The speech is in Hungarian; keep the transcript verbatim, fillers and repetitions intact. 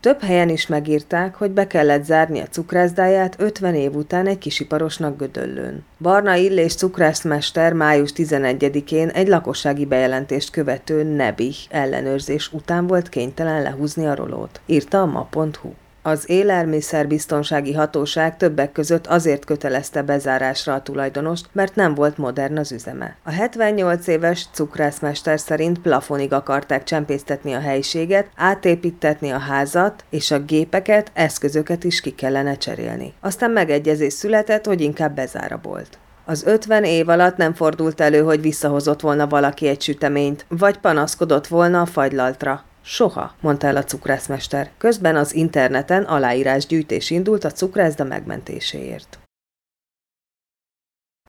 Több helyen is megírták, hogy be kellett zárni a cukrászdáját ötven év után egy kisiparosnak Gödöllőn. Barna Illés cukrászmester május tizenegyedikén egy lakossági bejelentést követő Nebih ellenőrzés után volt kénytelen lehúzni a rolót, írta a ma pont hu. Az Élelmiszerbiztonsági Hatóság többek között azért kötelezte bezárásra a tulajdonost, mert nem volt modern az üzeme. A hetvennyolc éves cukrászmester szerint plafonig akarták csempésztetni a helyiséget, átépíttetni a házat, és a gépeket, eszközöket is ki kellene cserélni. Aztán megegyezés született, hogy inkább bezár a bolt. Az ötven év alatt nem fordult elő, hogy visszahozott volna valaki egy süteményt, vagy panaszkodott volna a fagylaltra. Soha, mondta el a cukrászmester. Közben az interneten aláírásgyűjtés indult a cukrászda megmentéséért.